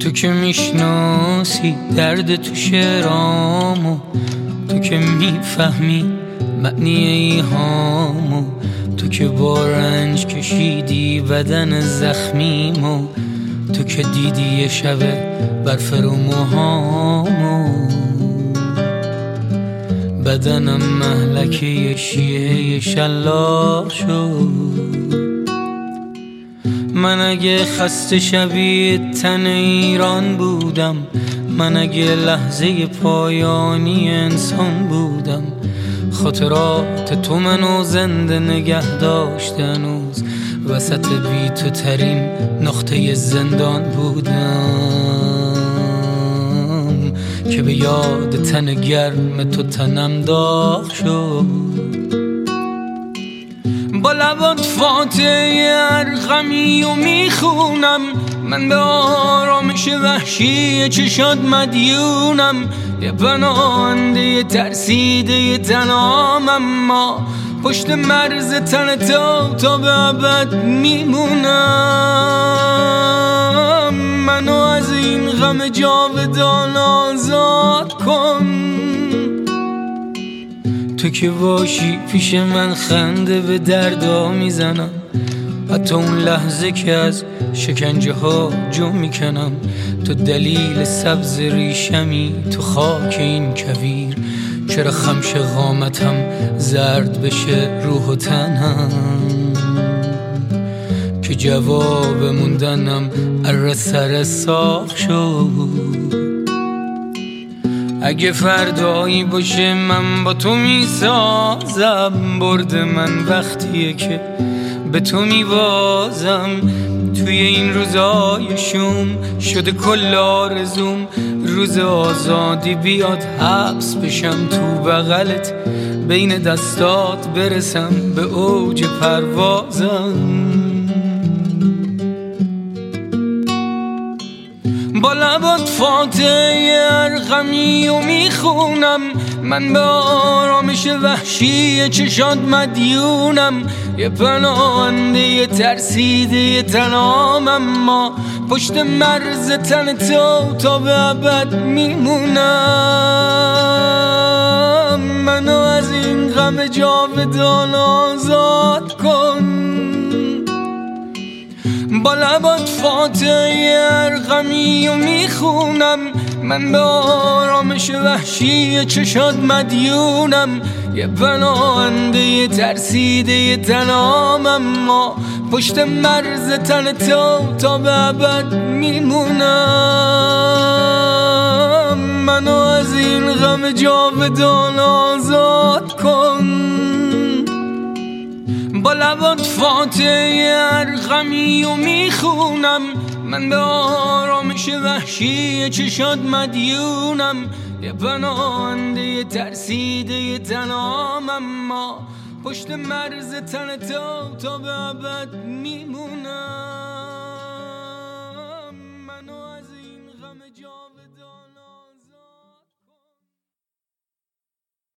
تو که میشناسی درد تو شعرامو، تو که میفهمی معنی ایهامو، تو که با رنج کشیدی بدن زخمیمو، تو که دیدی یه شبه برف رو موهامو، بدنم مهلکه یه شیعه شلاق شد. من اگه خسته شبیه تن ایران بودم، من اگه لحظه پایانی انسان بودم، خاطرات تو منو زنده نگه داشت هنوز، وسط بی تو ترین نقطه زندان بودم که به یاد تن گرم تو تنم داغ شد. با لبات فاتحه ارقمی و میخونم، من به آرامش وحشی چشات مدیونم، یه پناهنده ترسیده تنام، اما پشت مرز تن تا به ابد میمونم. منو از این غم جاودان آزاد کن، تو که باشی پیش من خنده به دردا میزنم، حتی اون لحظه که از شکنجه ها جو میکنم. تو دلیل سبز ریشمی تو خاک این کویر، چرا خمش قامتم زرد بشه روح و تنم، که جواب موندنم اره سر ساخ شد. اگه فردایی باشه من با تو میسازم، برد من وقتیه که به تو میبازم. توی این روزای شوم شده کل آرزوم، روز آزادی بیاد حبس بشم تو بغلت، بین دستات برسم به اوج پروازم. با لبات فاتحه ارقمی و میخونم، من به آرامش وحشی چشات مدیونم، یه پناهنده ترسیده تنام، اما پشت مرز تن تا به ابد میمونم. منو از این غم جاودان آزاد کن. با لبات فاتحه ارقمی و میخونم، من به آرامش وحشی چشات مدیونم، یه پناهنده ترسیده تنام، اما پشت مرز تن تا به ابد میمونم. منو از این غم جاودان آزاد کن. با لبات فاتحه ارقمی و میخونم، من به آرامش وحشی چشات مدیونم، یه پناهنده ترسیده تنام، اما پشت مرز تن تا به ابد میمونم.